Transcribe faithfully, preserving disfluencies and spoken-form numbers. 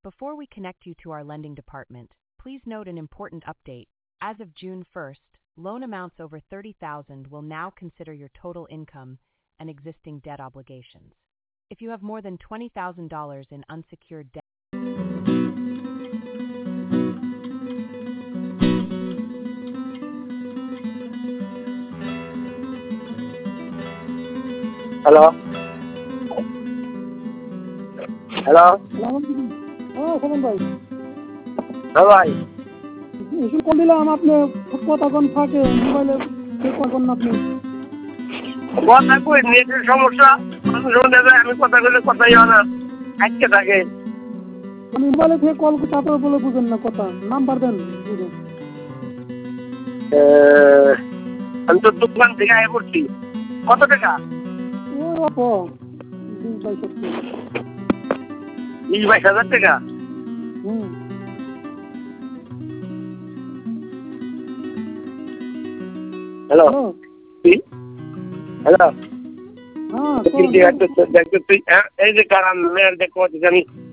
Before we connect you to our lending department, please note an important update. As of June first, loan amounts over thirty thousand dollars will now consider your total income and existing debt obligations. If you have more than twenty thousand dollars in unsecured debt, hello hello হ্যাঁ সালাম ভাই। হ্যাঁ ভাই, এসে call দিলাম, আপনি কথা কোন ফাঁকে মোবাইলে কখন আপনি কথা কই নেটের সমস্যা, শুনে যায় আমি কথা বলে কথাই হয় না, আজকে থাকে। আমি মোবাইলে থেকে কল করতে আপনার বলে বুঝেন না কথা, নাম্বার দেন বুঝেন। আমি তো দোকান থেকে আয় করছি। কত টাকা? ও অপ বিশ বাইশ হাজার। বিশ বাইশ হাজার টাকা? হুম। হ্যালো কি হ্যালো হ্যাঁ এই যে কারণ মেয়ের দেখো আমি